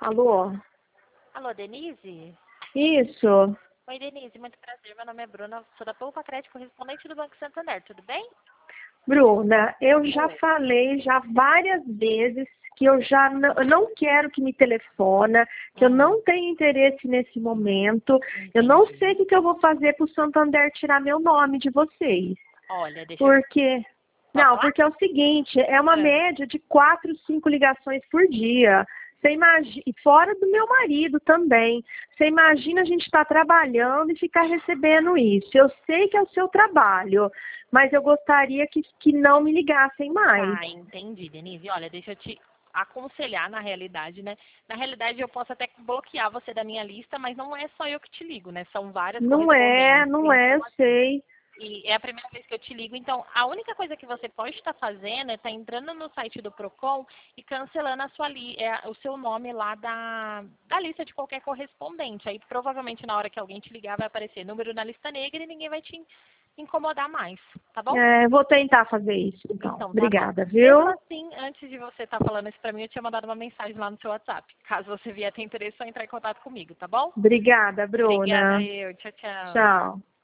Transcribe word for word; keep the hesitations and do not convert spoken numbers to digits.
Alô? Alô, Denise? Isso. Oi, Denise, muito prazer. Meu nome é Bruna, sou da Poupa Crédito, correspondente do Banco Santander, tudo bem? Bruna, eu já Oi. falei já várias vezes que eu já não, eu não quero que me telefona, que eu Hum, não tenho interesse nesse momento. Eu não sei entendi. o que que eu vou fazer para o Santander tirar meu nome de vocês. Olha, deixa eu... Porque, Pode não, falar? porque é o seguinte, é uma Ah, média de quatro, cinco ligações por dia. Você imagina, e fora do meu marido também. Você imagina a gente estar trabalhando e ficar recebendo isso. Eu sei que é o seu trabalho, mas eu gostaria que, que não me ligassem mais. tá, entendi, Denise. Olha, deixa eu te aconselhar na realidade, né? Na realidade, eu posso até bloquear você da minha lista, mas não é só eu que te ligo, né? São várias Não é, correspondentes. não é, Então, eu sei. e é a primeira vez que eu te ligo. Então, a única coisa que você pode estar fazendo é estar entrando no site do Procon e cancelando a sua li é, o seu nome lá da, da lista de qualquer correspondente. Aí, provavelmente, na hora que alguém te ligar, vai aparecer número na lista negra e ninguém vai te incomodar mais, tá bom? É, vou tentar fazer isso, então. Então, tá bom. Obrigada, Mesmo viu? assim, antes de você estar falando isso pra mim, eu tinha mandado uma mensagem lá no seu WhatsApp. Caso você vier ter interesse, é só entrar em contato comigo, tá bom? Obrigada, Obrigada, Bruna. eu. Tchau, tchau. Tchau.